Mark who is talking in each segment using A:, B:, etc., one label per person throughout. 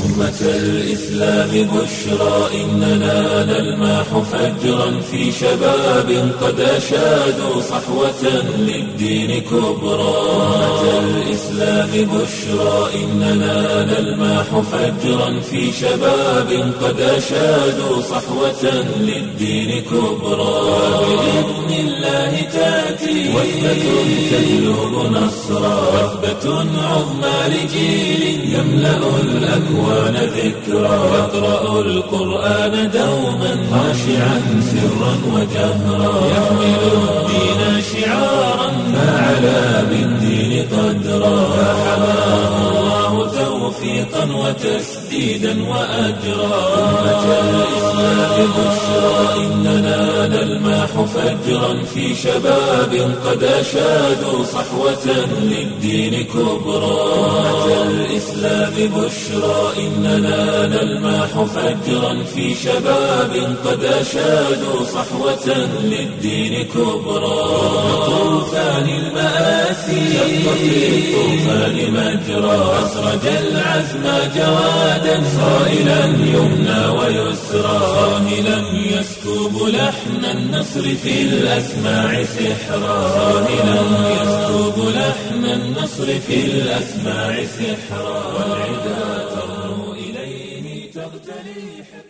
A: أمة الإسلام بشرى إننا نلمح فجرا في شباب قد أشادوا صحوة للدين كبرى أمة الإسلام بشرى إننا نلمح فجرا في شباب قد أشادوا صحوة للدين كبرى بإذن الله تأتي وثبة تجلب نصرا وثبة عظمى لجيل يملأ الأكوان ذكرا يقرأ القرآن دوما خاشعا سرا وجهرا يحمل الدين شعارا فعلى بالدين قدرا فحماه الله توفيقا وتسديدا وأجرا أمة الإسلام بشرى إننا نلمح فجرا في شباب قد أشادوا صحوة للدين كبرى أمة الإسلام بشرى إننا نلمح فجرا في شباب قد أشادوا صحوة للدين كبرى طوفان المآسي شق في الطوفان مجرى أسرج العزم جوادا صائلا يمنى ويسرى صاهلا يسكب لحن النصر في الأسماع سحرا صاهلا يسكب لحن النصر في الأسماع سحرا والعدا ترنو إليه تغتلي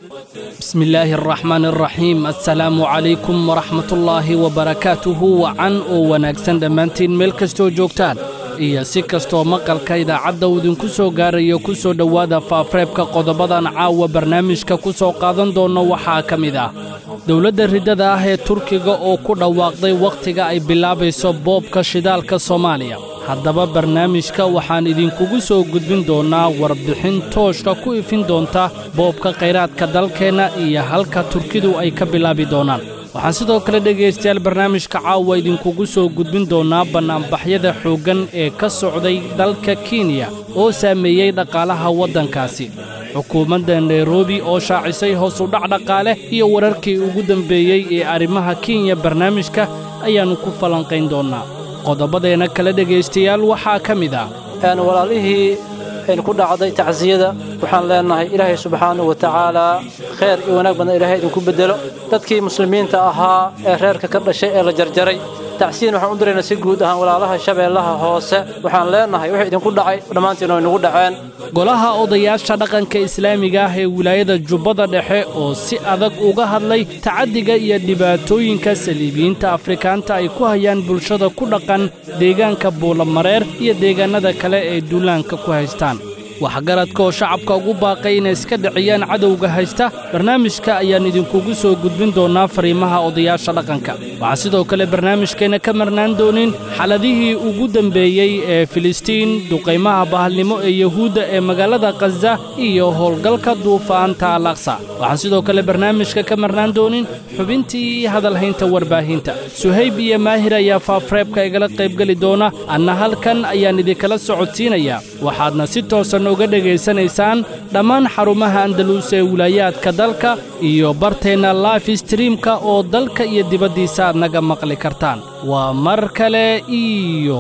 B: بسم الله الرحمن الرحيم السلام عليكم ورحمة الله وبركاته وعن وناكسن دمانتين ملكستو جوكتان iyo si kastoo maqalka idaacadda uu idinku soo gaarayo ku soo dhowaada faafareebka qodobadan caawa barnaamijka ku soo qaadan doona waxaa ka mid ah dowladda riddada ah ee Turkiga oo ku dhawaaqday waqtiga ay bilaabayso boobka shidaalka Soomaaliya haddaba barnaamijka waxaan idinkugu soo gudbin doonaa warbixin tooshka ku ifin doonta boobka kheyraadka dalkeena iyo halka Turkidu ay ka bilaabi doonaan waxaan sidoo kale dhegaystayaal barnaamijka caawa idinkugu soo gudbin doonaa banaanbaxyada xooggan ee ka socday dalka Kenya oo saameeyay dhaqaalaha waddankaasi xukuumadda Nairobi oo shaacisay hoos u dhac dhaqaale iyo wararkii ugu dambeeyay ee arrimaha Kenya barnaamijka ayaanu ku falanqayn doonaa qodobadeena kala dhegaystayaal waxaa ka mid ah
C: walaalihii aynu ku dhacday tacsiyada waxaan leenahay ilaahay subxaanahu wa tacaala khayr iyo wanaag badan ilaahay idinku bedelo dadkii muslimiinta ahaa ee reerka ka dhashay ee la jarjaray tacsiin waxaan u diraynaa si guud ahaan walaalaha shabeellaha hoose waxaan leenahay wixii idinku dhacay dhammaantiin way nagu dhaceen
B: golaha odayaasha dhaqanka islaamiga ah ee wilaayada Jubbada Dhexe oo si adag uga hadlay tacadiga iyo dhibaatooyinka saliibiyiinta Afrikaanta ay ku hayaan bulshada ku dhaqan deegaanka Buulamareer iyo deegaanada kale ee duulaanka ku haystaan waxgaradka oo shacabka ugu baaqay inay iska dhiciyaan cadowga haysta barnaamijka ayaan idinkugu soo gudbin doonaa fariimaha odayaasha dhaqanka waxaa sidoo kale barnaamijkeena ka marnaan doonin xaladihii ugu dambeeyay ee Filistiin duqeymaha bahalnimo ee Yahuuda ee magaalada Gaza iyo howlgalka duufaanta Al-Aqsa waxaa sidoo kale barnaamijka ka marnaan doonin xubintii hadalhaynta warbaahinta Suhayb iyo Maahir ayaa faafareebka igala qaybgali doona anna halkan ayaan idinkala socodsiinaya waxaadna si toosan uga dhageysanaysaan dhammaan xarumaha Andalus ee wilaayadka dalka iyo barteena live streamka oo dalka iyo dibaddiisa naga maqli kartaan waa mar kale iyo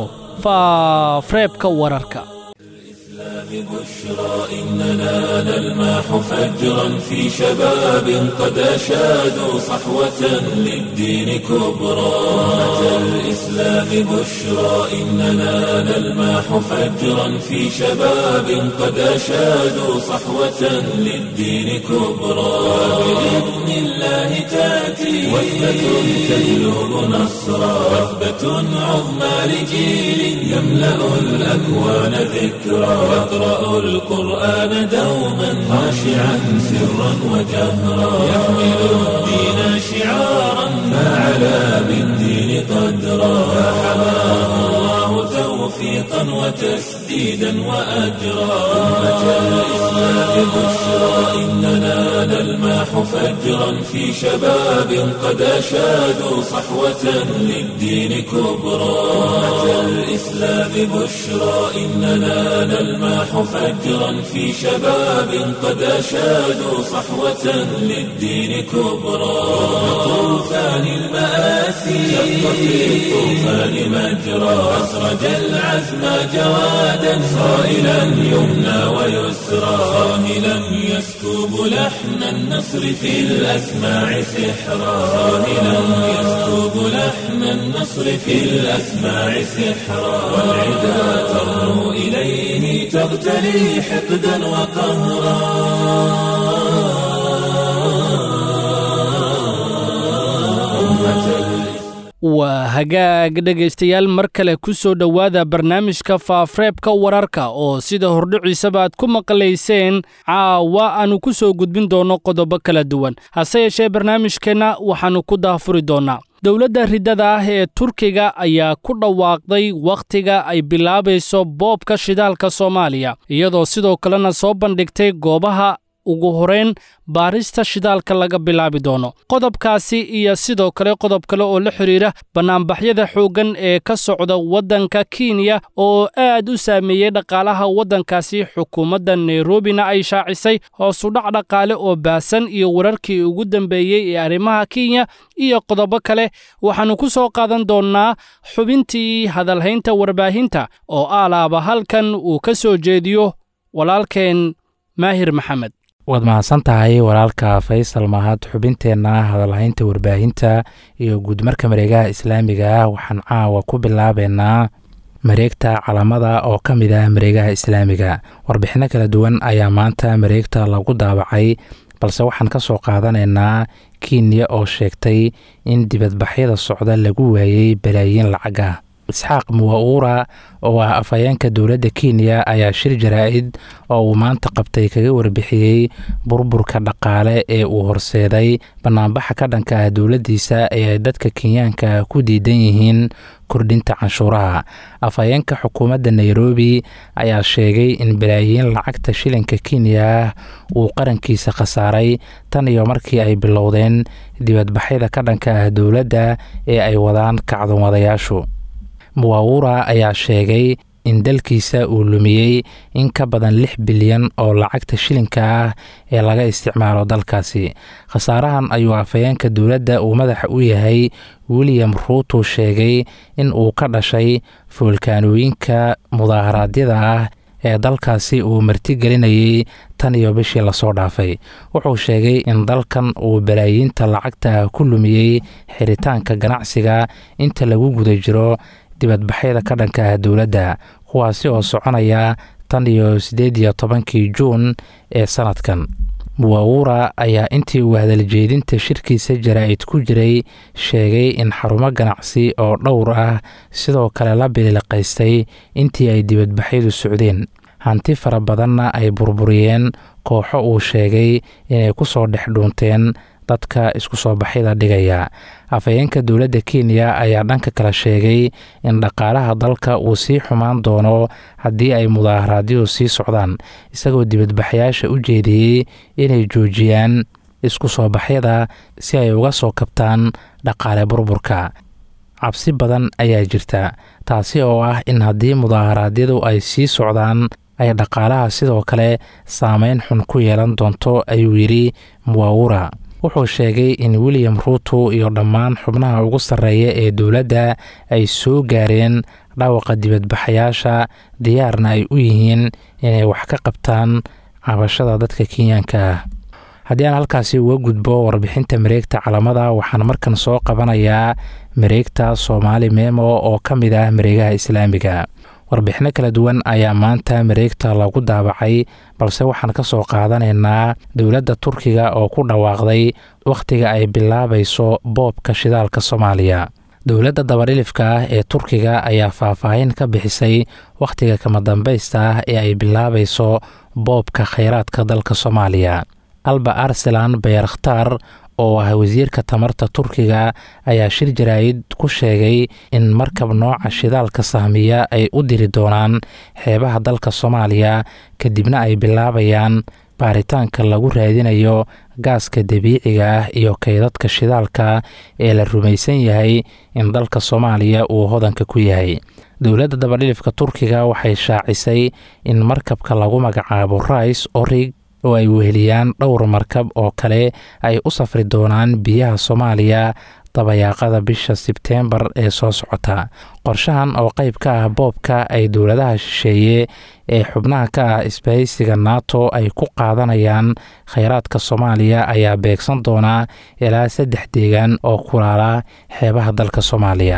B: faafareebka wararka
A: بشرى إننا نلمح فجرا في شباب قد أشادوا صحوة للدين كبرى أمة الإسلام بشرى إننا نلمح فجرا في شباب قد أشادوا صحوة للدين كبرى بإذن الله تأتي وثبة تجلب نصرا وثبة عظمى لجيل يملأ الأكوان ذكرا يقرأ القرآن دوما خاشعا سرا وجهرا يحمل الدين شعارا فعلى بالدين قدرا فحماه الله توفيقا وتسديدا وأجرا أمة الإسلام بشرى إننا نلمح فجرا في شباب قد أشادوا صحوة للدين كبرى أمة الإسلام بشرى إننا نلمح فجرا في شباب قد أشادوا صحوة للدين كبرى طوفان المآسي شق في الطوفان مجرى أسرج العزم جوادا صائلا يمنى ويسرى صاهلا يسكب لحن النصر في الأسماع سحرا صاهلا يسكب لحن النصر في الأسماع سحرا والعدا ترنو إليه تغتلي حقدا وقهرا
B: waa hagaag dhegaystayaal mar kale ku soo dhowaada barnaamijka faafareebka wararka oo sida hordhiciisaba aad ku maqlayseen caawa aanu ku soo gudbin doonno qodobo kala duwan hase yeeshee barnaamijkeenna waxaannu ku daafuri doonnaa dowladda riddada ah ee turkiga ayaa ku dhawaaqday wakhtiga ay bilaabayso boobka shidaalka soomaaliya iyadoo sidoo kalena soo bandhigtay goobaha ugu horeyn baarista shidaalka laga bilaabi doono qodobkaasi iyo sidoo kale qodob kale oo la xiriira banaanbaxyada xooggan ee ka socda waddanka Kenya oo aad u saameeyay dhaqaalaha waddankaasi xukuumadda Nairobina ay shaacisay hoos u dhac dhaqaale oo baasan iyo wararkii ugu dambeeyay ee arrimaha Kenya iyo qodobo kale waxaanu ku soo qaadan doonaa xubintii hadalhaynta warbaahinta oo alaaba halkan uu ka soo jeediyo walaalkeen Maahir Maxamed
D: waad mahadsan tahay walaalka Faysal Mahad xubinteenna hadalhaynta warbaahinta iyo guudmarka mareegaha islaamiga waxaan caawa ku bilaabeynaa mareegta calamada oo ka mid ah mareegaha islaamiga warbixino kala duwan ayaa maanta mareegta lagu daabacay balse waxaan ka soo qaadanaynaa Kenya oo sheegtay in dibadbaxyada socda lagu waayay balaayiin lacag ah isxaaq muwaura oo ah afhayeenka dowladda Kenya ayaa shir jaraa'id oo uu maanta qabtay kaga warbixiyay burburka dhaqaale ee uu horseeday banaanbaxa ka dhanka ah dowladdiisa ee dadka Kenyaanka ku diidan yihiin kordhinta canshuuraha afhayeenka xukuumadda Nairobi ayaa sheegay in balaayiin lacagta shilinka Kenya uu qarankiisa khasaaray tan iyo markii ay bilowdeen dibadbaxyada ka dhanka ah dowladda ee ay wadaan kacdoon wadayaashu muwaura ayaa sheegay in dalkiisa uu lumiyey in ka badan 6 bilyan oo lacagta shilinka ah ee laga isticmaalo dalkaasi khasaarahan ayuu afhayeenka dowladda uu madaxa u yahay William Ruto sheegay in uu ka dhashay foolkaanooyinka mudaharaadyada ah ee dalkaasi uu martigelinayay tan iyo bishii la soo dhaafay wuxuu sheegay in dalkan uu balaayiinta lacagta ku lumiyey xiritaanka ganacsiga inta lagu guda jiro dibadbaxyada ka dhanka ah dowladda kuwaasi oo soconaya tan iyo 18 Juun ee sanadkan muwaura ayaa intii uu hadaljeedinta shirkiisa jaraa'id ku jiray sheegay in xarumo ganacsi oo dhowr ah sidoo kale la biliqaystay intii ay dibadbaxyadu socdeen hanti fara badanna ay burburiyeen kooxo uu sheegay inay ku soo dhex dhuunteen dadka isku soo baxyada dhigaya afhayeenka dowladda Kenya ayaa dhanka kala sheegay in dhaqaalaha dalka uu sii xumaan doono haddii ay mudaharaadyadu sii socdaan isagoo dibadbaxyaasha u jeediyay inay joojiyaan isku soo baxyada si ay uga soo kabtaan dhaqaale burburka cabsi badan ayaa jirta taasi oo ah in haddii mudaharaadyadu ay sii socdaan ay dhaqaalaha sidoo kale saameyn xun ku yeelan doonto ayuu yiri muwaura wuxuu sheegay in William Ruto iyo dhammaan xubnaha ugu sarreeya ee dowladda ay soo gaareen dhawqa dibadbaxayaasha diyaarna ay u yihiin inay wax ka qabtaan cabashada dadka Kenyaanka haddii aan halkaasi uga gudbo warbixinta mareegta calamada waxaan markan soo qabanayaa mareegta Soomaali Memo oo ka mid ah mareegaha islaamiga warbixino kala duwan ayaa maanta mareegta lagu daabacay balse waxaan ka soo qaadanaynaa dowladda Turkiga oo ku dhawaaqday wakhtiga ay bilaabayso boobka shidaalka Soomaaliya dowladda dabarilifka ah ee Turkiga ayaa faahfaahin ka bixisay wakhtiga kama dambaysta ah ee ay bilaabayso boobka kheyraadka dalka Soomaaliya Alba Arslan Bayraktar oo ah wasiirka tamarta Turkiga ayaa shir jaraa'id ku sheegay in markab nooca shidaalka sahmiya ay u diri doonaan xeebaha dalka Soomaaliya kadibna ay bilaabayaan baaritaanka lagu raadinayo gaaska dabiiciga ah iyo kaydadka shidaalka ee la rumaysan yahay in dalka Soomaaliya uu hodanka ku yahay dowladda dabadhilifka Turkiga waxay shaacisay in markabka lagu magacaabo Rais Orig oo ay weheliyaan dhowr markab oo kale ay u safri doonaan biyaha Soomaaliya dabayaaqada bisha sebteembar ee soo socota. qorshahan oo qayb ka ah boobka ay dowladaha shisheeye ee xubnaha ka ah isbahaysiga nato ay ku qaadanayaan kheyraadka soomaaliya ayaa beegsan doonaa ilaa 3 deegaan oo kulaala xeebaha dalka soomaaliya.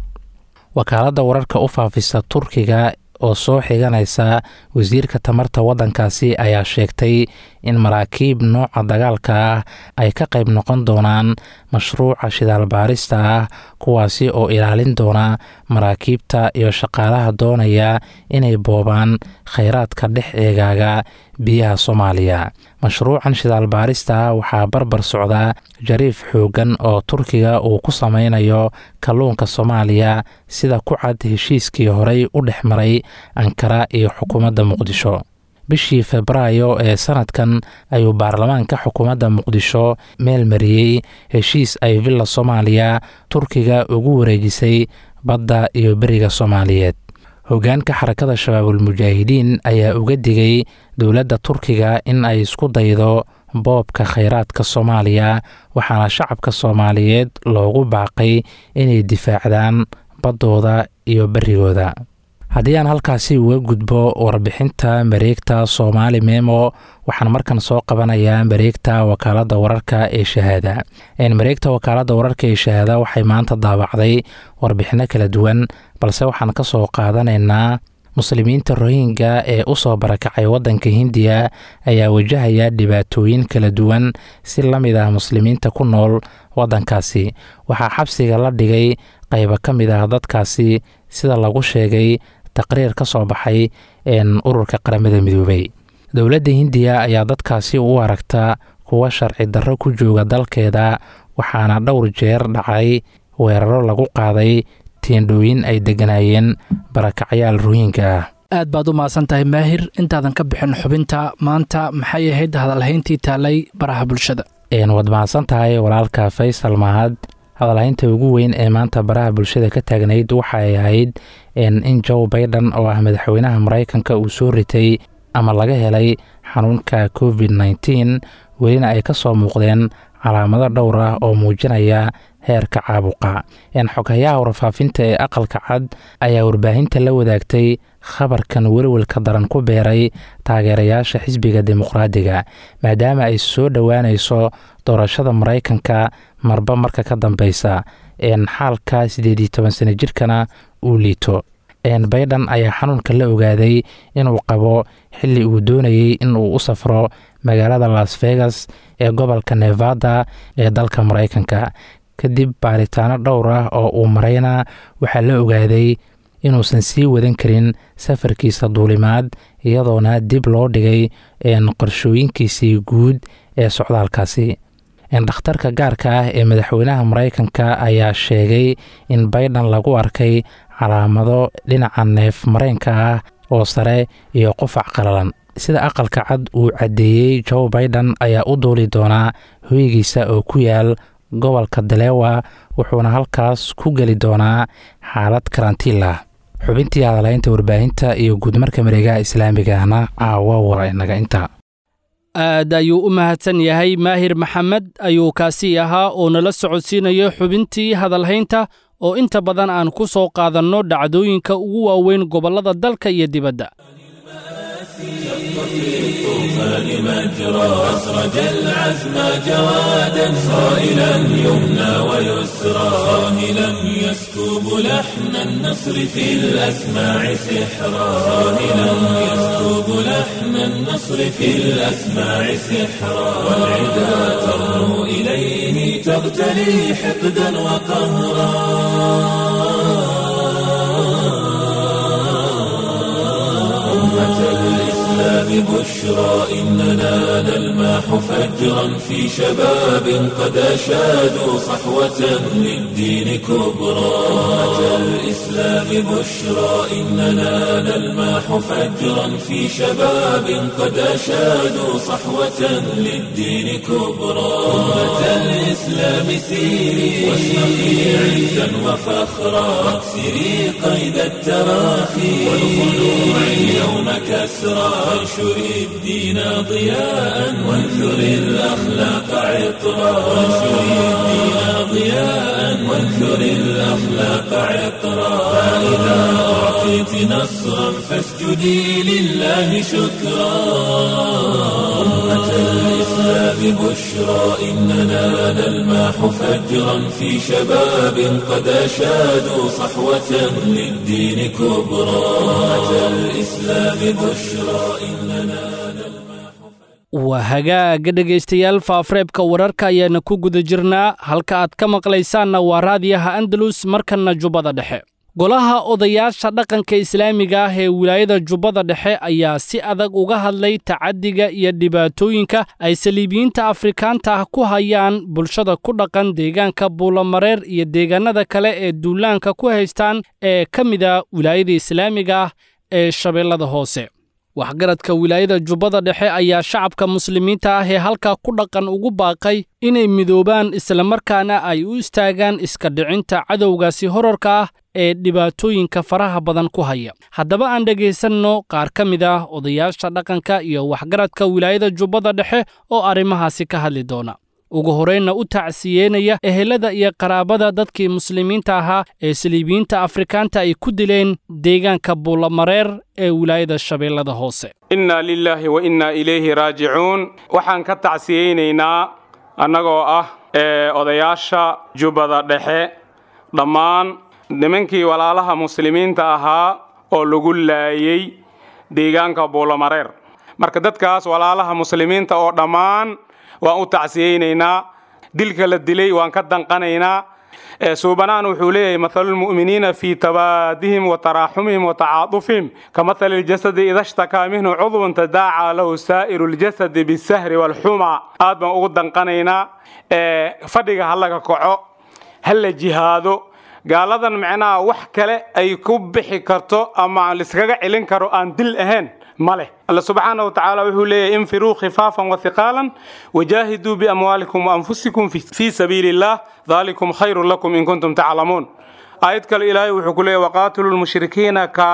D: wakaaladda wararka u faafisa turkiga oo soo xiganaysa wasiirka tamarta waddankaasi ayaa sheegtay in maraakiib nooca dagaalka ah ay ka qayb noqon doonaan mashruuca shidaal baarista ah, kuwaasi oo ilaalin doona maraakiibta iyo shaqaalaha doonaya inay boobaan kheyraadka dhex eegaaga biyaha soomaaliya. mashruucan shidaal baarista ah waxaa barbar socdaa jariif xoogan oo turkiga uu ku sameynayo kalluunka soomaaliya sida ku cad heshiiskii horey u dhex maray ankara iyo xukuumadda muqdisho. bishii febraayo ee sanadkan ayuu baarlamaanka xukuumadda muqdisho meel mariyey heshiis ay villa soomaaliya turkiga ugu wareejisay badda iyo beriga soomaaliyeed. hoggaanka xarakada shabaabul mujaahidiin ayaa uga digay dowladda turkiga in ay isku daydo boobka kheyraadka soomaaliya, waxaana shacabka soomaaliyeed loogu baaqay inay difaacdaan baddooda iyo berigooda. haddii aan halkaasi uga gudbo warbixinta mareegta Soomaali Memo, waxaan markan soo qabanayaa mareegta wakaaladda wararka ee shahaada. mareegta wakaaladda wararka ee shahaada waxay maanta daabacday warbixino kala duwan, balse waxaan ka soo qaadanaynaa muslimiinta Rohingya ee u soo barakacay waddanka Hindiya ayaa wajahaya dhibaatooyin kala duwan si la mid ah muslimiinta ku nool waddankaasi. waxaa xabsiga la dhigay qaybo ka mid ah dadkaasi sida lagu sheegay taqriir ka soo baxay ururka qaramada midoobay. dowladda Hindiya ayaa dadkaasi u aragta kuwa sharci darro ku jooga dalkeeda, waxaana dhowr jeer dhacay weeraro lagu qaaday teendhooyin ay deganaayeen barakacyaal Rohingya ah.
B: aad baad u mahadsantahay maahir. intaadan ka bixin xubinta maanta, maxay ahayd hadalhayntii taalay baraha bulshada?
D: waad mahadsantahay walaalka Faysal Mahad. hadalhaynta ugu weyn ee maanta baraha bulshada ka taagnayd waxay ahayd in Joe Biden oo ah madaxweynaha Mareykanka uu soo ritay ama laga helay xanuunka COVID-19, welina ay ka soo muuqdeen calaamado dhowr ah oo muujinaya heerka caabuqa. xoghayaha warfaafinta ee aqalka cad ayaa warbaahinta la wadaagtay khabarkan welwelka daran ku beeray taageerayaasha xisbiga dimuqraadiga, maadaama ay soo dhowaanayso doorashada Mareykanka marba marka ka dambeysa. xaalka 18 sano jirkana uu liito. Biden ayaa xanuunka la ogaaday inuu qabo xilli uu doonayay inuu u safro magaalada Las Vegas ee gobolka Nevada ee dalka Mareykanka. kadib baaritaano dhowr ah oo uu marayna waxaa la ogaaday inuusan sii wadan karin safarkiisa duulimaad, iyadoona dib loo dhigay qorshooyinkiisii guud ee socdaalkaasi. dhakhtarka gaarka ah ee madaxweynaha Mareykanka ayaa sheegay in Biden lagu arkay calaamado dhinaca neef mareenka ah oo sare iyo qufac qalalan. sida aqalka cad uu cadeeyay, Joe Biden ayaa u duuli doonaa hoygiisa oo ku yaal gobolka Delaware, wuxuuna halkaas ku geli doonaa xaalad karantiil ah. xubintii hadalhaynta warbaahinta iyo guudmarka mareegaha islaamiga ahna caawa war inaga inta.
B: aad ayuu u mahadsan yahay maahir maxamed ayuu kaasi ahaa oo nala socodsiinayo xubintii hadalhaynta oo inta badan aan ku soo qaadanno dhacdooyinka ugu waaweyn gobollada dalka iyo dibadda.
A: الطوفان مجرى أسرج العزم جوادا صائلا يمنى ويسرى صاهلا يسكب لحن النصر في الأسماع سحرا صاهلا يسكب لحن النصر في الأسماع سحرا والعدا ترنو إليه تغتلي حقدا وقهرا بشرى إننا نلمح فجرا في شباب قد أشادوا صحوة للدين كبرى. الإسلام بشرى إننا نلمح فجرا في شباب قد أشادوا صحوة للدين كبرى. الإسلام سيري واشرقي عزا وفخرا واكسري قيد التراخي والخلوع اليوم كسرى وانشر الدين ضياء وانثر الأخلاق عطرا وانشر الدين ضياء وانثر الأخلاق عطرا فإذا أعطيت نصرا فاسجدي لله شكرا أمة الإسلام بشرى إننا نلمح فجرا في شباب قد أشادوا صحوة للدين كبرى أمة الإسلام بشرى إننا
B: waa hagaaga dhegaystayaal faafareebka wararka ayaana ku guda jirnaa halka aad ka maqlaysaanna waa raadiyaha andalus markanna jubbada dhexe golaha odayaasha dhaqanka islaamiga ah ee wilaayada jubbada dhexe ayaa si adag uga hadlay tacadiga iyo dhibaatooyinka ay saliibiyiinta afrikaanta ah ku hayaan bulshada ku dhaqan deegaanka buulamareer iyo deegaanada kale ee duulaanka ku haystaan ee ka mida wilaayada islaamiga ah ee shabeellada hoose waxgaradka wilaayada jubbada dhexe ayaa shacabka muslimiinta ah ee halkaa ku dhaqan ugu baaqay inay midoobaan islamarkaana ay u istaagaan iska dhicinta cadowgaasi horarka ah ee dhibaatooyinka faraha badan ku haya haddaba aan dhegaysanno qaar ka mid ah odayaasha dhaqanka iyo waxgaradka wilaayada jubbada dhexe oo arrimahaasi ka hadli doona ugu horreynna u tacsiyeynaya ehelada iyo qaraabada dadkii muslimiinta ahaa ee saliibiyiinta afrikaanta ay ku dileen deegaanka buulamareer ee wilaayada shabeellada hoose
E: inna lilaahi wa inna ilayhi raajicuun waxaan ka tacsiyeynaynaa annagoo ah odayaasha jubbada dhexe dhammaan nimankii walaalaha muslimiinta ahaa oo lagu laayey deegaanka buulamareer marka dadkaas walaalaha muslimiinta oo dhammaan waan u tacsiyeynaynaa dilka la dilay waan ka danqanaynaa suubanaan wuxuu leeyahay mathalu lmu'miniina fii tabaadihim wa taraaxumihim wa tacaadufihim ka mathali ljasadi ida shtakaa minhu cudwun tadaacaa lahu saa'iru ljasadi bisahri waalxuma aad baan ugu danqanaynaa fadhiga ha laga kaco ha la jihaado gaaladan macnaha wax kale ay ku bixi karto ama liskaga celin karo aan dil ahayn ماله الله سبحانه وتعالى وحول انفروا خفافا وثقالا وجاهدوا بأموالكم وأنفسكم في سبيل الله ذلكم خير لكم إن كنتم تعلمون آياتك الإلهي وحكولي وقاتلوا المشركين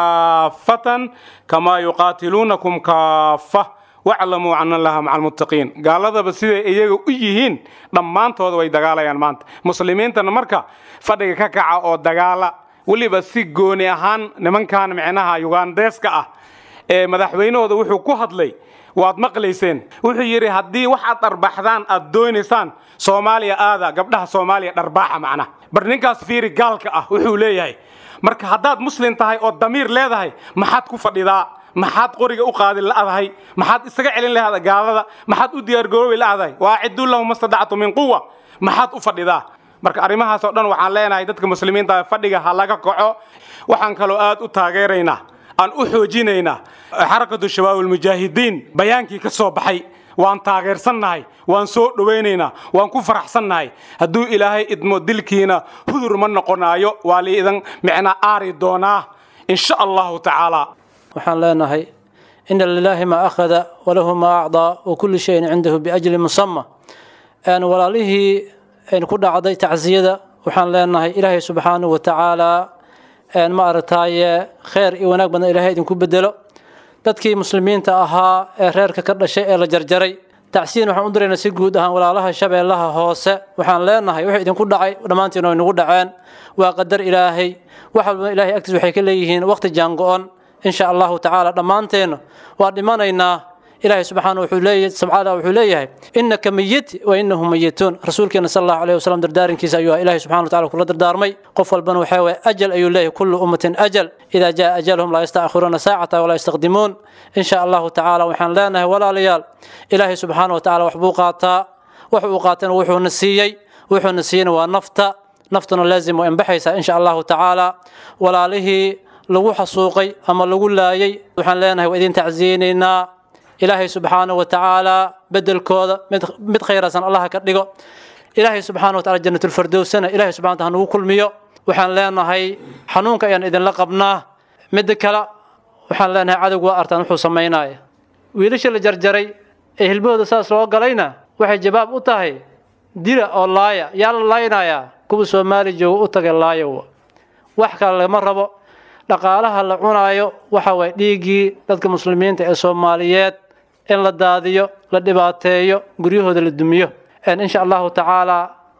E: كافة كما يقاتلونكم كافة واعلموا أن الله مع المتقين قال هذا بس إيجو إيهين ضمان تود ويدقالا ينمانت مسلمين تنمركا فدق كاكا أو دقالا واللي بس جوني أهان نمن كان معناها يوغانديسكا madaxweynahooda wuxuu ku hadlay waad maqlayseen wuxuu yiri hadii waxaad darbaxdaan aad doonaysaan Soomaaliya aada gabdhaha Soomaaliya darbaaxa macna barninkaas fiiri gaalka ah wuxuu leeyahay marka hadaad muslim tahay oo damiir leedahay maxaad ku fadhidaa maxaad qoriga u qaadin laadahay maxaad isaga celin lahayd gaalada maxaad u diyaar garoobay laadahay waacidu lahum mastada'tu min quwwa maxaad u fadhidaa marka arimahaas oo dhan waxaan leenahay dadka muslimiinta fadhiga ha laga kaco waxaan kale aad u taageeraynaa aan u xoojinayna xarakadu shabaabul mujaahidiin bayaankii ka soo baxay waan taageersannahay waan soo dhaweynaynaa waan ku faraxsannahay hadduu ilaahay idmo dilkiina hudur ma noqonaayo waa liidan micna aari doonaa insha allahu tacaala
C: waxaan leenahay inna lillahi ma akhada walahu ma acdaa wa kullu shayin cindahu biajli musamma walaalihii ku dhacday tacsiyada waxaan leenahay ilaahay subxaanahu wa tacaala ma aragtaaye khayr iyo wanaag badan ilaahay idinku bedelo dadkii muslimiinta ahaa ee reerka ka dhashay ee la jarjaray tacsiin waxaan u direynaa si guud ahaan walaalaha shabeellaha hoose waxaan leenahay wixii idinku dhacay dhammaantiin oo inagu dhaceen waa qadar ilaahay wax walba ilaahay agtiis waxay ka leeyihiin waqti jaango'on insha allahu tacaala dhammaanteena waa dhimanaynaa إلهي سبحانه وحوليه إنك ميت وإنهم ميتون رسولك صلى الله عليه وسلم دردارين كيس أيها إلهي سبحانه وتعالى كل دردارمي قفل بنو حيوى أجل أي الله كل أمة أجل إذا جاء أجلهم لا يستأخرون ساعة ولا يستقدمون إن شاء الله تعالى وحن لانه ولا ليال إلهي سبحانه وتعالى وحبوقاتا وحو نسيين ونفطنا لازم وإن بحيسا إن شاء الله تعالى ولا له لغو حسوقي أما لغو لايي وحن لانه وإذن تعزينينا إلهي سبحانه وتعالى بدل كودا مد خير سن الله كدغو إلهي سبحانه وتعالى جنة الفردوس سنة إلهي سبحانه وتعالى كل ميو وحن لنا هي حنونك يعني إذن لقبنا مد كلا وحن لنا عدو وارتان وحو سميناي ويلش اللي جرجري البود اساس لو غلينا waxay jawaab u tahay dira oo laaya yaa laaynaaya kuwa Soomaali jooga u tagay laayo wax kale lama rabo dhaqaalaha la cunaayo waxa way dhiigii dadka muslimiinta ee Soomaaliyeed in la daadiyo la dhibaateeyo guryahooda la dumiyo insha Allah taala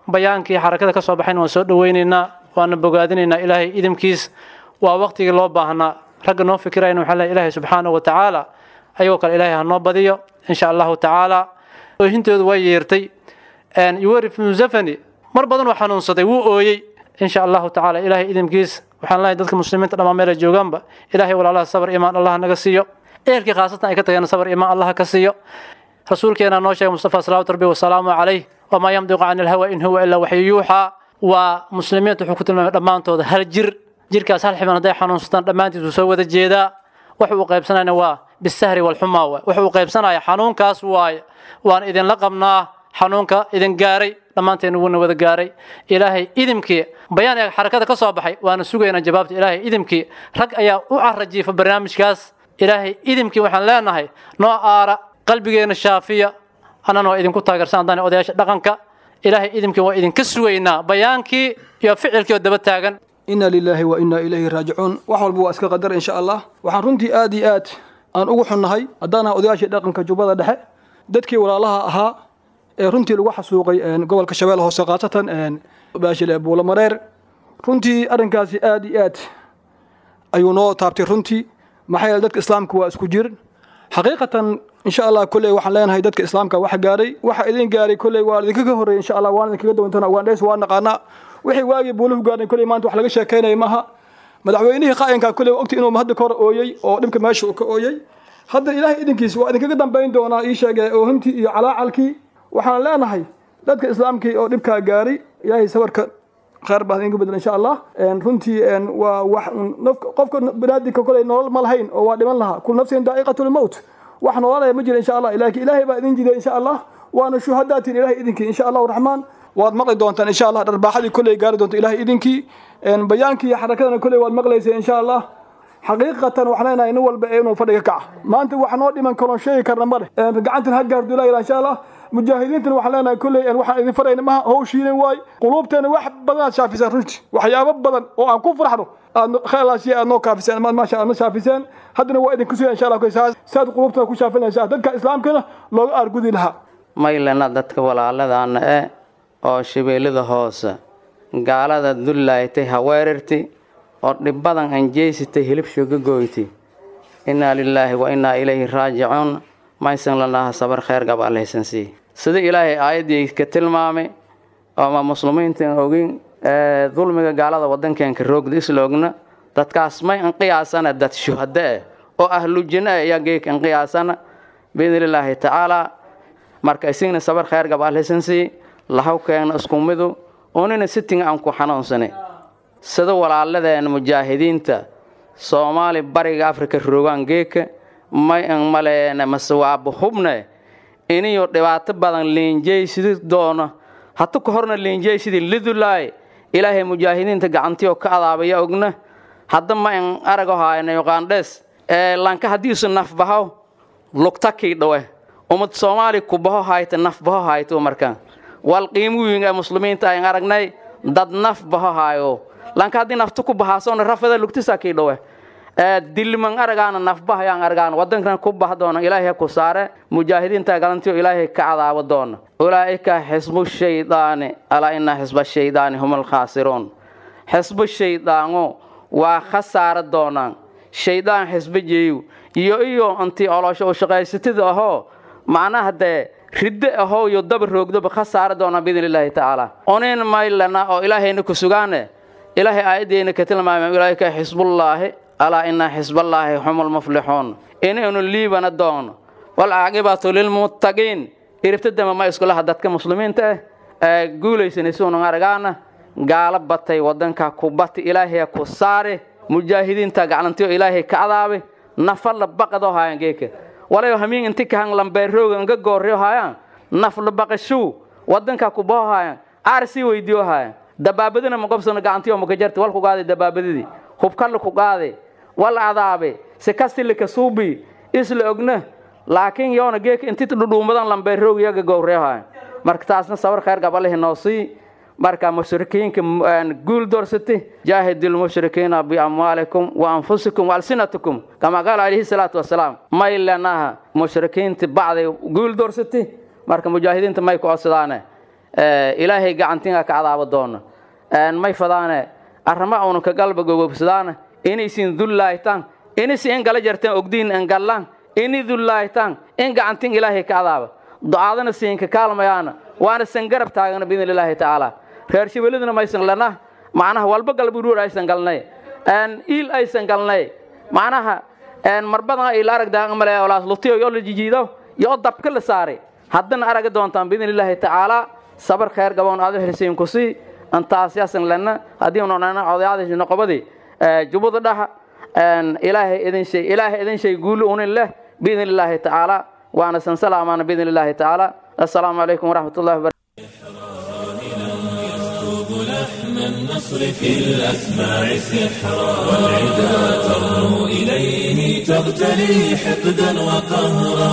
C: bayaankii xarakada ka soo baxayn waan soo dhaweynaynaa waana bogaadinaynaa ilaahay idimkiis waa waqtigii loo baahnaa ragga noo fikirayna waxaa leeyahay ilaahay subxaanahu wa tacaala ayagoo kale ilaahay ha noo badiyo insha allahu tacaala oohintoodu way yeertay yuweri musafani mar badan oo xanuunsaday wuu ooyey insha allahu tacaala ilaahay idimkiis waxaan leeyahay dadka muslimiinta dhammaan meel ay joogaanba ilaahay walaalaha sabar imaan allah naga siiyo ehelkii khaasatan ay ka tageen sabar imaan allah ka siiyo rasuulkeena noo sheegay mustafa salawaatu rabbi wasalaamu calayh wamaa yamdiqu cani alhawa in huwa ilaa waxyu yuuxaa waa muslimiinta wuxuu ku tilmaamay dhammaantooda hal jirkaas hal xiban hadday xanuunsataan dhammaantiis wuu soo wada jeedaa waxa uu qaybsanayna waa bisahri walxumaa waay waxa uu qaybsanaya xanuunkaas waaye waan idinla qabnaa xanuunka idin gaaray dhammaanteen wuuna wada gaaray ilaahay idimkii bayaan ee xarakada ka soo baxay waana sugaynaa jawaabta ilaahay idimkii rag ayaa u carajiifa barnaamijkaas ilaahay idimkii waxaan leenahay noo aara qalbigeena shaafiya annana waa idinku taageersan haddaan odayaasha dhaqanka ilaahay idimkii waa idinka sugaynaa bayaankii iyo ficilkii oo daba taagan
F: inna lilaahi wa inna ilayhi raajicuun wax walba waa iska qadar insha allah waxaan runtii aad iyo aad aan ugu xunnahay haddaan odayaashii dhaqanka jubbada dhexe dadkii walaalaha ahaa ee runtii lagu xasuuqay gobolka shabeelle hoose khaasatan baashil buulo mareer runtii arrinkaasi aad iyo aad ayuu noo taabtay runtii maxaa yeele dadka islaamka waa isku jir xaqiiqatan insha allah kolley waxaan leenahay dadka islaamka waxa gaaray waxa idin gaaray kolley waa idinkaga horreeyay insha allah waan idinkaga dawantana waan dhees waan naqaanaa wixii waagii buuluhu gaarnay kolley maanta wax laga sheekaynaya maaha madaxweynihii qaa'inka kolley waqti inuu hadda ka hor ooyey oo dhibka meesha uu ka ooyey hadda ilaahay idinkiisa waa idinkaga dambayn doonaa ii sheegay oohintii iyo calaacalkii waxaan leenahay dadka islaamkii oo dhibkaa gaaray ilaahay sabarka khayr baa idinka bedel insha allah runtii waa wax qofka banaadinka kolley nolol ma lahayn oo waa dhiman lahaa kul nafsin daa'iqatul mawt wax noolaya ma jira insha allah laakiin ilaahay baa idin jiday insha allah waana shuhadaatiin ilaahay idinkii insha allahu raxmaan waad maqli doontaan insha allah dharbaaxadii kolley gaari doonta ilaahay idinkii bayaankii iyo xarakadana kolley waad maqlaysay insha allah xaqiiqatan waxaan leenahay nin walba inuu fadhiga kaca maanta wax noo dhiman kaloon sheegi karna ma leh gacantan ha gaardo ilaa insha allah mujaahidiintana waxaan leenahay kolley waxaan idin farayna maha howshiinan waay quluubteena wax badan aad shaafiseen runtii waxyaabo badan oo aan ku farxno khaylaashiya aad noo kaafiseen maasha aad na shaafiseen haddana waa idinku sugan insha allah saad quluubteena ku shaafinaysaa dadka islaamkana looga aargudi lahaa
G: maylana dadka walaaladaana oo shabeellada hoose gaalada dullaaytay haweerartay oo dhibbadan anjeysitay hilibshoga gooytay innaa lilaahi wa innaa ilayhi raajicuun maysan lanaha sabar khayr gab allaysan sii sida ilaahay aayaddii ka tilmaamay oo muslimiintan ogin dulmiga gaalada waddankeenka roogda isloogna dadkaas may inqiyaasana dad shuhada oo ahlu janna ayaa geek inqiyaasana biidnillaahi tacaala marka isigna sabar khayr gab allaysan sii lahaw keena isku midu oonina sitinga aan ku xanuunsanay sida walaaladeen mujaahidiinta Soomaali bariga Afrika roogan geeka may an maleena maswaab hubne iniyo dhibaato badan leenjeysid doona hatta ka horna leenjeysid lidulay ilaahay mujaahidiinta gacantiyo ka adaabaya ogna hadda ma an arago haayna qandhes lanka hadiisu nafbahaw lugtaki dhawe umad Soomaali ku baho hayta nafbaho hayto markan wal qiimuhu muslimiinta ay aragnay dad nafbaho hayo lanka hadii naftu ku bahaasoon rafada lugtisa ki dhawe dilman aragaana nafbaha yaan argaan wadankan ku bahdoona ilaahay ku saare mujaahidiinta galantiyo ilaahay ka cadaabo doona ulaaika xisbu shaydaani ala inna xisba shaydaani humul khasiruun xisbu shaydaango waa khasaara doonaan shaydaan xisbijiyo iyo anti oloosho shaqaysatida ahoo macnaha de ridde ahoo iyo dab roogdo ba khasaara doona biidnillaahi tacaala onin maylana oo ilaahayna ku sugaane ilaahay aayadeena ka tilmaamay ulaaika xisbullaahi ala inna xisballaahi humul muflixuun inaynu liibana doono wal caaqibatu lil muttaqiin iribtadama ma isku laha dadka muslimiinta guulaysanaysoon aragaana gaala batay wadanka ku bat ilaahay ku saare mujaahidiinta gacantiyo ilaahay ka cadaabay nafal baqado haayeen geeka walayo hamiin intii ka han lambeerooga nga gooryo haayaan nafal baqashu wadanka ku boo haayaan arsi weydiyo haayaan dabaabadina ma qabsano gacantiyo ma ka jartay wal ku qaaday dabaabadii hubkal ku qaaday wal adaabe si kastil ka suubi isla ogna laakiin yoona geeka intii dhudhuumadan lambeeroog iyaga goorreehay marka taasna sabar khayr gabalahi noosi marka mushrikiinka guul doorsatay jaahidul mushrikiina bi amwalikum wa anfusikum wa alsinatukum kama qaal alayhi salatu wassalam maylanaha mushrikiinta bacday guul doorsatay marka mujaahidiinta may ku codsadaan ilaahay gacantinga ka cadaabo doona may fadaane arrimo uunu ka galba gogobsadaana inaysin dullaaytaan inaysi in gala jartaan ogdiin in gallaan inay dullaaytaan in gacantin ilaahay ka cadaaba ducaadana siinka kaalmayaana waana san garab taagana biidin ilaahi tacaala reer shabeelladuna maysan lana macnaha walba galburuur aysan galnay iil aysan galnay macnaha marbadan ila aragdaan male walaas lutiyo yo la jijiido yo dabka la saaray haddana araga doontaan biidin ilaahi tacaala sabar khayr gaboon aad helisiin ku si antaas yaasan lana hadii uu noqonaa odayaasha noqobadi jubada dhaha ilaahay idin shay guul uun leh biidin ilaahi tacaala وانا سلام باذن الله تعالى السلام عليكم ورحمه الله وبركاته
A: لحن النصر في الأسماع سحرا والعدا ترنو إليه تغتلي حقدا وقهرا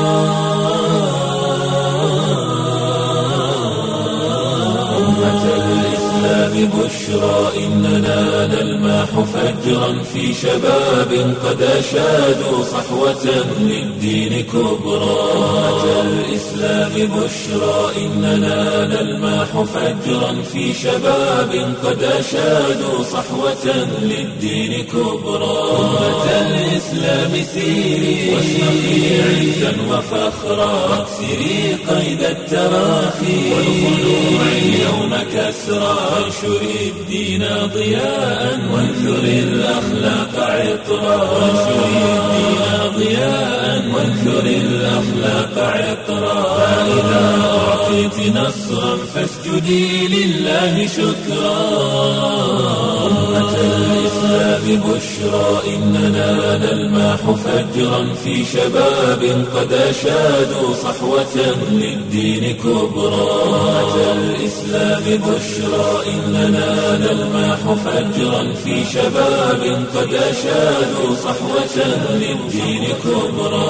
A: أمة الإسلام بشرى إننا نلمح فجرا في شباب قد أشادوا صحوة للدين كبرى أمة الإسلام بشرى إننا نلمح فجرا في شباب قد أشادوا صحوة للدين كبرى أمة الإسلام سيري واشرقي عزا وفخرا واكسري قيد التراخي والخلوع اليوم كسرى وانشري الدين ضياء وانثري الأخلاق عطرا وانشري الدين ضياء وانثري الأخلاق عطرا فإذا أعطيت نصرا فاسجدي لله شكرا أمة الإسلام بشرى إننا نلمح فجرا في شباب قد أشادوا صحوة للدين كبرى أمة الإسلام بشرى إننا نلمح فجرا في شباب قد أشادوا صحوة للدين كبرى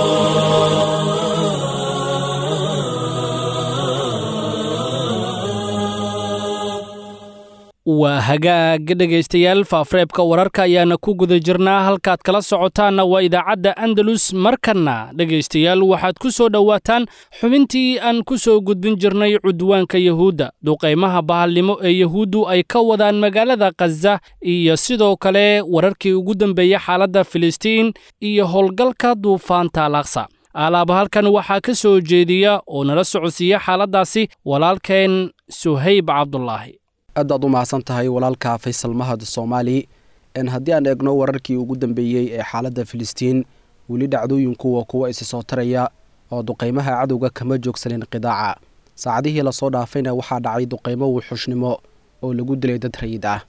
B: waa hagaag dhegaystayaal faafareebka wararka ayaana ku guda jirnaa halkaad kala socotaanna waa idaacadda andalus markanna dhegaystayaal waxaad ku soo dhowaataan xubintii aan ku soo gudbin jirnay cudwaanka yahuudda duqaymaha bahalnimo ee yahuuddu ay ka wadaan magaalada khaza iyo sidoo kale wararkii ugu dambeeyey xaaladda filistiin iyo howlgalka duufaanta al-aqsa alaaba halkan waxaa ka soo jeediya oo nala socodsiiya xaaladdaasi walaalkeen suhayb cabdulaahi
H: aad baad u mahadsan tahay walaalka faysal mahad soomaali haddii aan eegno wararkii ugu dambeeyey ee xaaladda filistiin weli dhacdooyinku waa kuwa isi soo taraya oo duqaymaha cadowga kama joogsanin qidaaca saacadihii lasoo dhaafayna waxaa dhacay duqaymo wuxuushnimo oo lagu dilay dad rayid ah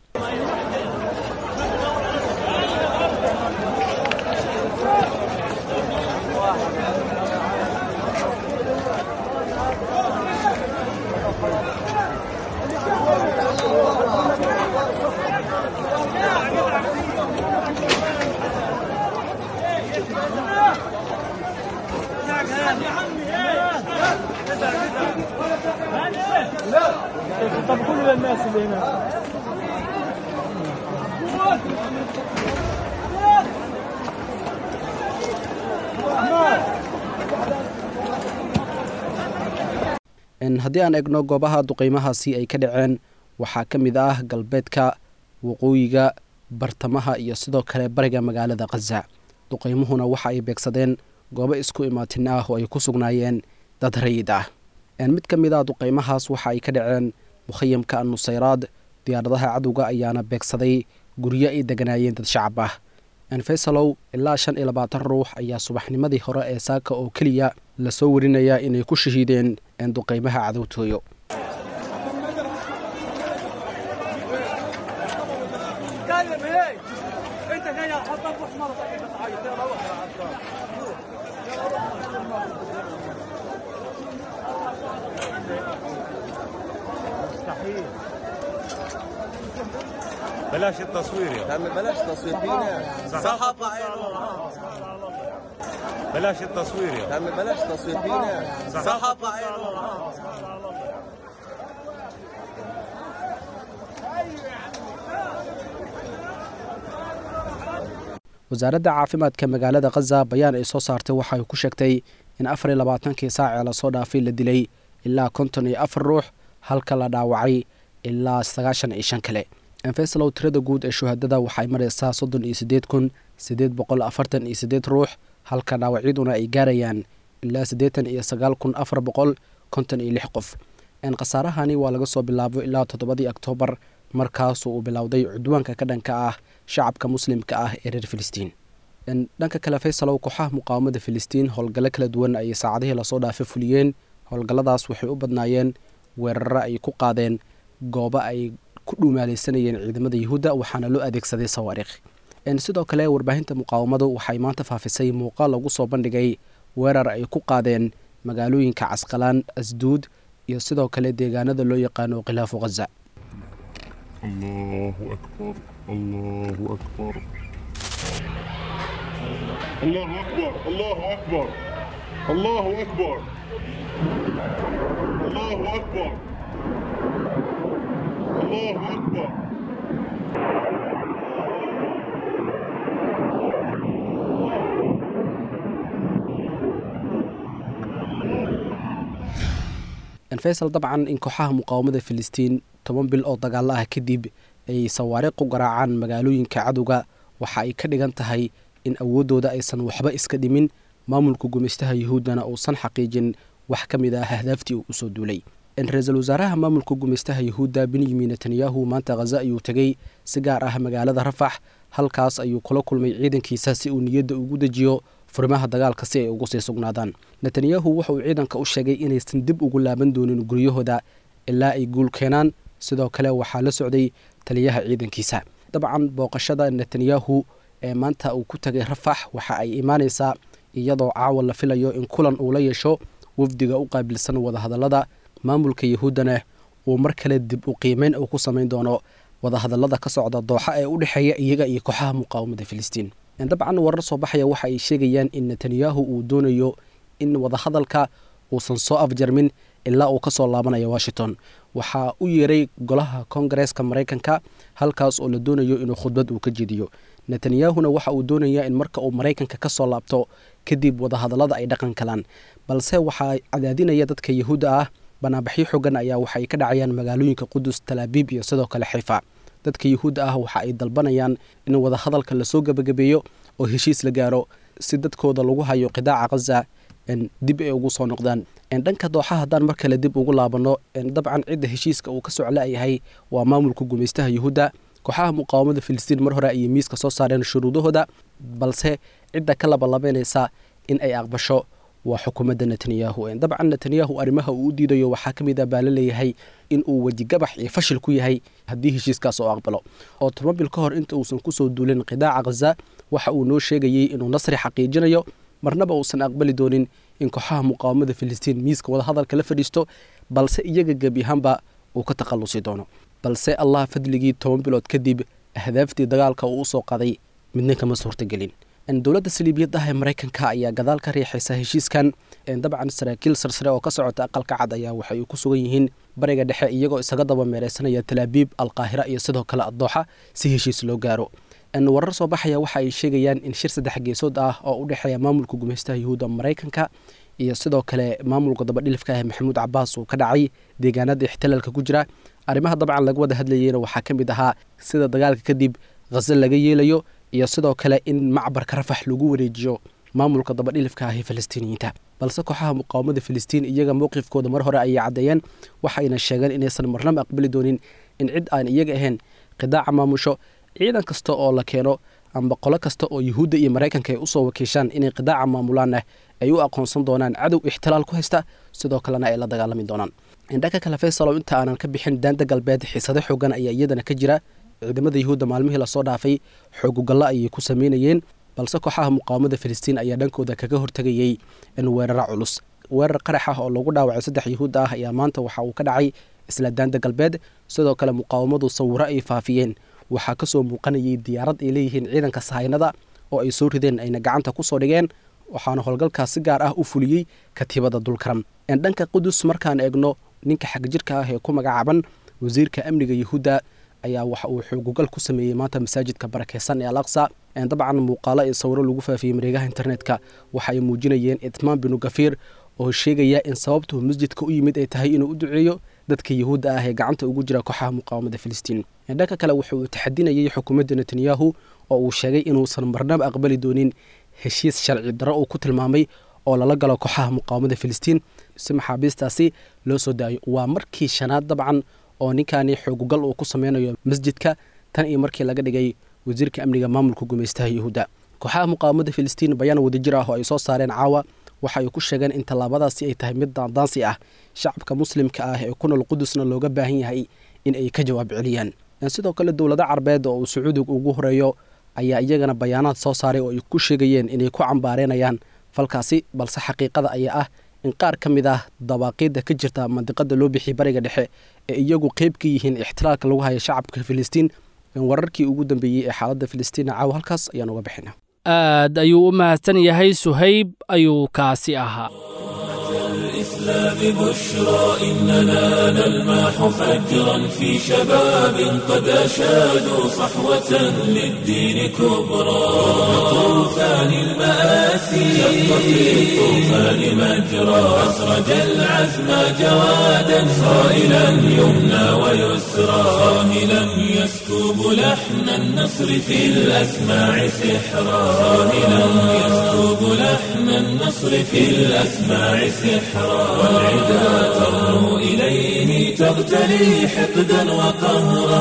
H: haddii aan eegno goobaha duqaymahaasi ay ka dhaceen waxaa ka mid ah galbeedka waqooyiga bartamaha iyo sidoo kale bariga magaalada khaza duqaymuhuna waxa ay beegsadeen goobo isku imaatin ah oo ay ku sugnaayeen dad rayid ah mid ka mid ah duqaymahaas waxa ay ka dhaceen mukhayamka annusayraad diyaaradaha cadowga ayaana beegsaday guryo ay deganaayeen dad shacab ah faysalow ilaa 25 ruux ayaa subaxnimadii hore ee saaka oo keliya lasoo warinayaa inay ku shahiideen duqaymaha cadowtooyo
I: بلاش التصوير يا عم بلاش تصوير فينا صحافة عينهم بلاش التصوير يا عم بلاش تصوير فينا صحافة عينهم
H: wasaaradda caafimaadka magaalada khaza bayaan ay soo saartay waxa ay ku sheegtay in 24kii saac ee lasoo dhaafay la dilay ilaa 54 ruux halka la dhaawacay ilaa 95 kale. Faysalow tirada guud ee shuhadada waxay maraysaa 38,848 ruux, halka dhaawacyaduna ay gaarayaan ilaa 89,456 qof. Khasaarahani waa laga soo bilaabo ilaa 7 Oktoobar markaasoo uu bilowday cudwaanka ka dhanka ah shacabka muslimka ah ee reer Filistiin. Dhanka kale Faysalow kooxaha muqaawamada Filistiin howlgalo kala duwan ay saacadihii la soo dhaafay fuliyeen. Howlgalladaas waxay u badnaayeen weeraro ay ku qaadeen goobo ay ku dhuumaalaysanayeen ciidamada Yuhuudda waxaana loo adeegsaday sawaariikh. Sidoo kale warbaahinta muqaawamadu waxay maanta faafisay muuqaal lagu soo bandhigay weerar ay ku qaadeen magaalooyinka Casqalaan, Asduud iyo sidoo kale deegaanada loo yaqaano Khilaafu Gaza.
J: Allahu akbar, Allahu akbar, Allahu akbar, Allahu akbar, Allahu akbar, Allahu akbar, Allahu akbar. Faysal dabcan in kooxaha muqaawamada Filistiin 10 bil oo dagaal ah kadib ay sawaariikh u garaacaan magaalooyinka cadowga waxa ay ka dhigan tahay in awoodooda aysan waxba iska dhimin, maamulka gumeystaha Yuhuudana uusan xaqiijin wax ka mid ah ahdaaftii uu soo duulay. Ra'iisul wasaaraha maamulka gumeystaha Yuhuudda Benjamin Netanyahu maanta Gaza ayuu tagay, si gaar ah magaalada Rafax, halkaas ayuu kula kulmay ciidankiisa si uu niyadda ugu dejiyo furimaha dagaalka si ay ugu sii sugnaadaan. Netanyahu waxa uu ciidanka u sheegay inaysan dib ugu laaban doonin guryahooda ilaa ay guul keenaan. Sidoo kale waxaa la socday taliyaha ciidankiisa. Dabcan booqashada Netanyahu ee maanta uu ku tagay Rafax waxa ay imaanaysaa iyadoo caawa la filayo in kulan uu la yeesho wafdiga u qaabilsan wadahadallada maamulka Yuhuuddana uu mar kale dib u qiimeyn uu ku samayn doono wadahadallada ka socda Dooxa ee u dhexeeya iyaga iyo kooxaha muqaawamada Filistiin. Dabcan warar soo baxaya waxa ay sheegayaan in Netanyahu uu doonayo in wadahadalka uusan soo afjarmin ilaa uu ka soo laabanayo Washington. Waxa uu yeeray golaha Koongareeska Mareykanka halkaas oo la doonayo inuu khudbad uu ka jeediyo. Netanyahuna waxa uu doonayaa in marka uu Mareykanka ka soo laabto kadib wadahadallada ay dhaqan kalaan, balse waxa cadaadinaya dadka Yuhuudda ah. Banaanbaxyo xooggan ayaa waxay ka dhacayaan magaalooyinka Qudus, Tel Aviv iyo sidoo kale Haifa. Dadka Yuhuudda ah waxa ay dalbanayaan in wadahadalka la soo gabagabeeyo oo heshiis la gaaro si dadkooda lagu hayo qidaaca Gaza dib ay ugu soo noqdaan. Dhanka Dooxa haddaan mar kale dib ugu laabano, dabcan cidda heshiiska uu ka soclayahay waa maamulka gumeystaha Yuhuudda. Kooxaha muqaawamada Filistiin mar hore ay miiska soo saareen shuruudahooda, balse cidda ka labanaysa in ay aqbasho waa xukuumadda Netanyahu. Dabcan Netanyahu arrimaha uu u diidayo waxaa ka mid ah baa la leeyahay in uu wajigabax iyo fashil ku yahay haddii heshiiskaas oo aqbalo. Oo 10 bil ka hor inta uusan ku soo duulin qidaaca Gaza waxa uu noo sheegayay inuu nasri xaqiijinayo, marnaba uusan aqbali doonin in kooxaha muqaawamada Filistiin miiska wadahadalka la fadhiisto, balse iyaga gebi ahaanba uu ka takhalusi doono. balse Allah fadligii 10 bilood kadib ahdaaftii dagaalka uu soo qaday midna kama suurtagelin. dowladda saliibiyadda ee Mareykanka ayaa gadaal ka riixaysa heshiiskan. dabcan saraakiil sarsare oo ka socota aqalka cad ayaa waxay ku sugan yihiin bariga dhexe iyagoo isaga daba meereysanaya Tel Aviv, Al-Qaahira iyo sidoo kale Dooxa si heshiis loo gaaro. warar soo baxaya waxa ay sheegayaan in shir saddex geesood ah oo u dhexeeya maamulka gumeystaha Yuhuudda Mareykanka iyo sidoo kale maamulka dabadhilifka ah Maxamuud Cabbaas uu ka dhacay deegaanada ixtilaalka ku jira. arrimaha dabcan laga wada hadlayayna waxaa ka mid ahaa sida dagaalka kadib Gaza laga yeelayo iyo sidoo kale in macbarka Rafax lagu wareejiyo maamulka dabadhilifka ah ee Falastiiniyiinta. balse kooxaha muqaawamada Filistiin iyaga mowqifkooda mar hore ay cadeeyeen, waxayna sheegeen inaysan marnaba aqbali doonin in cid aan iyaga ahayn qidaaca maamusho. ciidan kasta oo la keeno amba qolo kasta oo Yuhuudda iyo Mareykanka ay u soo wakiishaan inay qidaaca maamulaan ay u aqoonsan doonaan cadow ixtilaal ku haysta, sidoo kalena ay la dagaalami doonaan. dhanka kale Faysal inta aanan ka bixin daanta galbeed xiisado xooggan ayaa iyadana ka jira. ciidamada Yuhuudda maalmihii la soo dhaafay xoogugalla ayay ku sameynayeen, balse kooxaha muqaawamada Filistiin ayaa dhankooda kaga hortagayay in weerar culus. weerar qarax ah oo lagu dhaawacay 3 Yuhuud ah ayaa maanta waxa uu ka dhacay isla daanta galbeed. sidoo kale muqaawamadu sawiro ay faafiyeen waxaa ka soo muuqanayay diyaarad ay leeyihiin ciidanka sahaynada oo ay soo rideen ayna gacanta ku soo dhigeen, waxaana howlgalkaas si gaar ah u fuliyey katiibada Dulkaram. dhanka Qudus markaan eegno, ninka xagjirka ah ee ku magacaaban wasiirka amniga Yuhuudda ayaa waxa uu xoogugal ku sameeyey maanta masaajidka barakeysan ee Al-Aqsa. dabcan muuqaalo iyo sawiro lagu faafiyey mareegaha internetka waxa ay muujinayeen Itmaan bin Gafiir
H: oo sheegaya in sababtuu masjidka u yimid ay tahay inuu u duceeyo dadka yuhuudda ah ee gacanta ugu jira kooxaha muqaawamada filistiin dhanka kale wuxuu taxadinayay xukuumadda netanyahu oo uu sheegay inuusan marnaba aqbali doonin heshiis sharci darro uu ku tilmaamay oo lala galo kooxaha muqaawamada filistiin si maxaabiistaasi loo soo daayo waa markii shanaad dabcan oo ninkaani xoogugal uu ku sameynayo masjidka tan iyo markii laga dhigay wasiirka amniga maamulka gumaystaha yuhuudda kooxaha muqaawamada filistiin bayaan wadajir ah oo ay soo saareen caawa waxa ay ku sheegeen in tallaabadaasi ay tahay mid daandaansi ah shacabka muslimka ah ee ku nool qudusna looga baahan yahay in ay ka jawaab celiyaan sidoo kale dowlado carbeed oo uu sacuudiga ugu horeeyo ayaa iyagana bayaanaad soo saaray oo ay ku sheegayeen inay ku cambaareenayaan falkaasi balse xaqiiqada ayaa ah in qaar ka mid ah dawaaqidda ka jirta mandiqada loo bixiyay bariga dhexe ee iyagu qayb ka yihiin ixtiraalka lagu hayo shacabka filistiin wararkii ugu dambeeyey ee xaaladda filistiin caawa halkaas ayaan uga bixinaa
B: aad ayuu u mahadsan yahay suhayb ayuu kaasi ahaa
A: الإسلام بشرى إننا نلمح فجرا في شباب قد أشادوا صحوة للدين كبرى طوفان المآسي شق في الطوفان مجرى أسرج العزم جوادا صائلا يمنى ويسرى صاهلا يسكب لحن النصر في الأسماع سحرا صاهلا يسكب لحن النصر في الأسماع سحرا والعدا ترنو إليه تغتلي حقدا وقهرا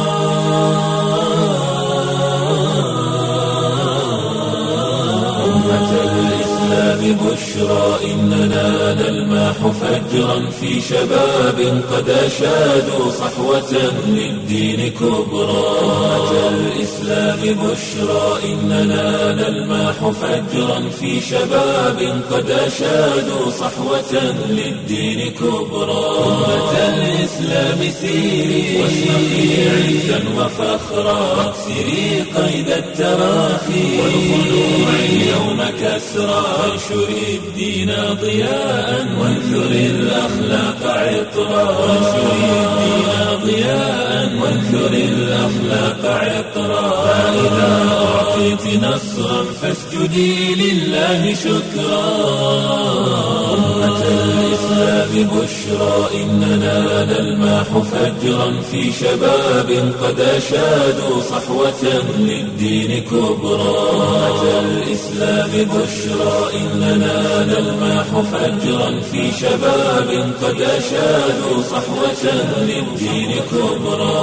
A: أمة الإسلام بشرى إننا نلمح فجرا في شباب قد أشادوا صحوة للدين كبرى أمة الإسلام بشرى إننا نلمح فجرا في شباب قد أشادوا صحوة للدين كبرى أمة الإسلام سيري واشرقي عزا وفخرا واكسري قيد التراخي والخلوع اليوم كسرى وانشري الدين ضياء وانثري الأخلاق عطرا وانشري الدين ضياء وانثري الأخلاق عطرا فإذا أعطيت نصرا فاسجدي لله شكرا أمة الإسلام بشرى إننا نلمح فجرا في شباب قد أشادوا صحوة للدين كبرى أمة الإسلام بشرى إننا نلمح فجرا في شباب قد أشادوا صحوة للدين كبرى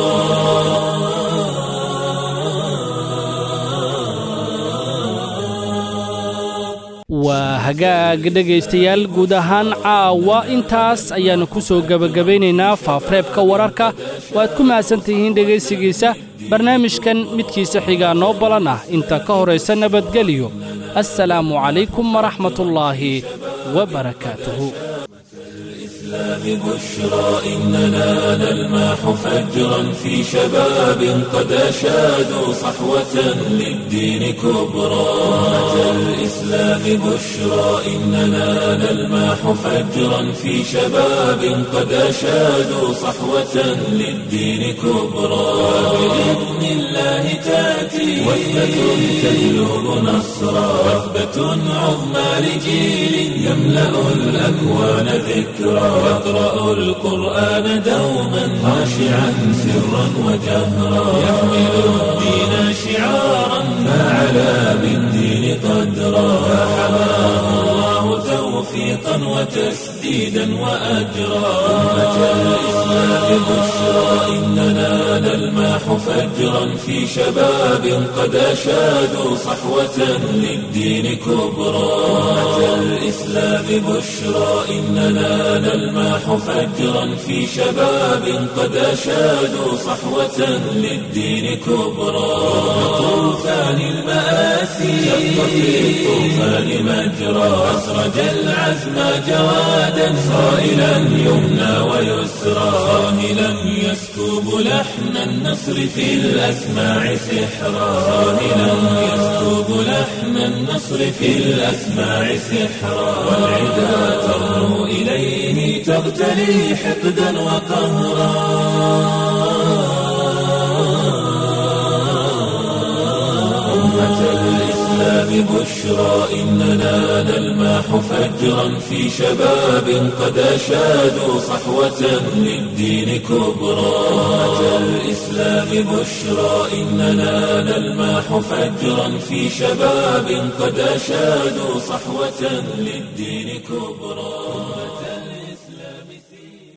B: waa hagaag dhegaystayaal guud ahaan caawa intaas ayaannu ku soo gebagabaynaynaa faafreebka wararka waad ku mahadsantihiin dhegaysigiisa barnaamijkan midkiisa xigaa noo balan ah inta ka horaysa nabadgeliyo assalaamu calaykum waraxmatullaahi wabarakaatuhu
A: الإسلام بشرى إننا نلمح فجرا في شباب قد أشادوا صحوة للدين كبرى أمة الإسلام بشرى إننا نلمح فجرا في شباب قد أشادوا صحوة للدين كبرى بإذن الله تأتي وثبة تجلب نصرا وثبة عظمى لجيل يملأ الأكوان ذكرى يقرأ القرآن دوما خاشعا سرا وجهرا يحمل الدين شعارا فعلى بالدين قدرا فحماه الله توفيقا وتسديدا وأجرا أمة الإسلام بشرى إننا نلمح فجرا في شباب قد أشادوا صحوة للدين كبرى أمة الإسلام بشرى إننا نلمح فجرا في شباب قد أشادوا صحوة للدين كبرى طوفان المآسي شق في الطوفان مجرى أسرج العزم جوادا صائلا يمنى ويسرى صاهلا يسكب لحن النصر في الأسماع سحرا صاهلا يسكب لحن النصر في الأسماع سحرا والعدا ترنو إليه تغتلي حقدا وقهرا أمة الإسلام بشرى إننا نلمح فجرا في شباب قد أشادوا صحوة للدين كبرى. أمة الإسلام بشرى إننا نلمح فجرا في شباب قد أشادوا صحوة للدين كبرى.